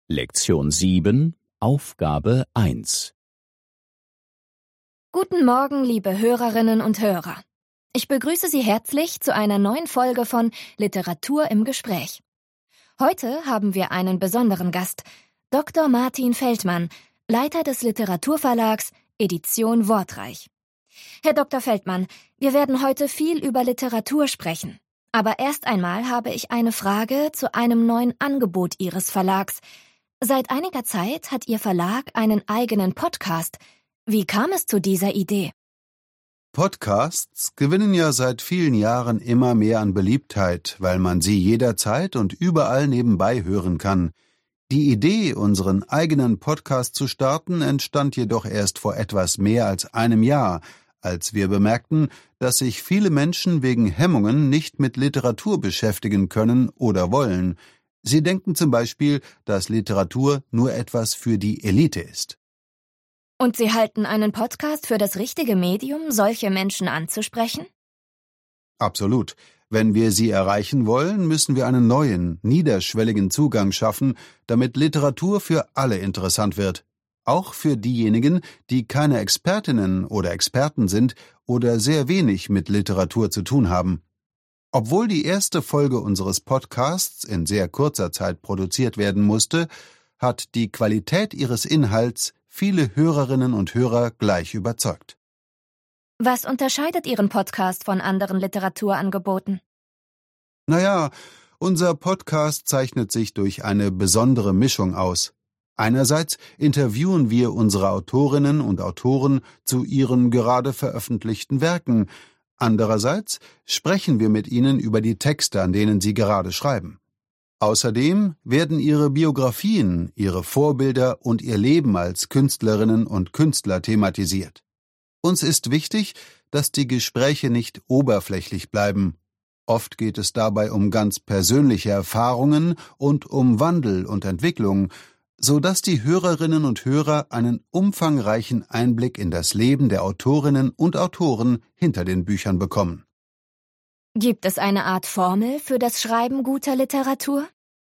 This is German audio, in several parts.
Lektion 7, Aufgabe 1. Guten Morgen, liebe Hörerinnen und Hörer. Ich begrüße Sie herzlich zu einer neuen Folge von Literatur im Gespräch. Heute haben wir einen besonderen Gast, Dr. Martin Feldmann, Leiter des Literaturverlags Edition Wortreich. Herr Dr. Feldmann, wir werden heute viel über Literatur sprechen. Aber erst einmal habe ich eine Frage zu einem neuen Angebot Ihres Verlags. Seit einiger Zeit hat Ihr Verlag einen eigenen Podcast. Wie kam es zu dieser Idee? Podcasts gewinnen ja seit vielen Jahren immer mehr an Beliebtheit, weil man sie jederzeit und überall nebenbei hören kann. Die Idee, unseren eigenen Podcast zu starten, entstand jedoch erst vor etwas mehr als einem Jahr, als wir bemerkten, dass sich viele Menschen wegen Hemmungen nicht mit Literatur beschäftigen können oder wollen. Sie denken zum Beispiel, dass Literatur nur etwas für die Elite ist. Und Sie halten einen Podcast für das richtige Medium, solche Menschen anzusprechen? Absolut. Wenn wir sie erreichen wollen, müssen wir einen neuen, niederschwelligen Zugang schaffen, damit Literatur für alle interessant wird. Auch für diejenigen, die keine Expertinnen oder Experten sind oder sehr wenig mit Literatur zu tun haben. Obwohl die erste Folge unseres Podcasts in sehr kurzer Zeit produziert werden musste, hat die Qualität ihres Inhalts viele Hörerinnen und Hörer gleich überzeugt. Was unterscheidet Ihren Podcast von anderen Literaturangeboten? Naja, unser Podcast zeichnet sich durch eine besondere Mischung aus. Einerseits interviewen wir unsere Autorinnen und Autoren zu ihren gerade veröffentlichten Werken. Andererseits sprechen wir mit ihnen über die Texte, an denen sie gerade schreiben. Außerdem werden ihre Biografien, ihre Vorbilder und ihr Leben als Künstlerinnen und Künstler thematisiert. Uns ist wichtig, dass die Gespräche nicht oberflächlich bleiben. Oft geht es dabei um ganz persönliche Erfahrungen und um Wandel und Entwicklung, sodass die Hörerinnen und Hörer einen umfangreichen Einblick in das Leben der Autorinnen und Autoren hinter den Büchern bekommen. Gibt es eine Art Formel für das Schreiben guter Literatur?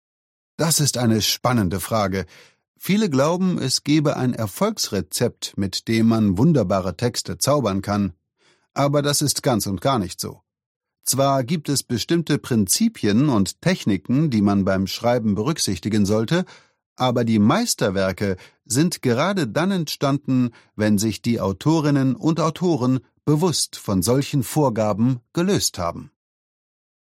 Das ist eine spannende Frage. Viele glauben, es gebe ein Erfolgsrezept, mit dem man wunderbare Texte zaubern kann. Aber das ist ganz und gar nicht so. Zwar gibt es bestimmte Prinzipien und Techniken, die man beim Schreiben berücksichtigen sollte, aber die Meisterwerke sind gerade dann entstanden, wenn sich die Autorinnen und Autoren bewusst von solchen Vorgaben gelöst haben.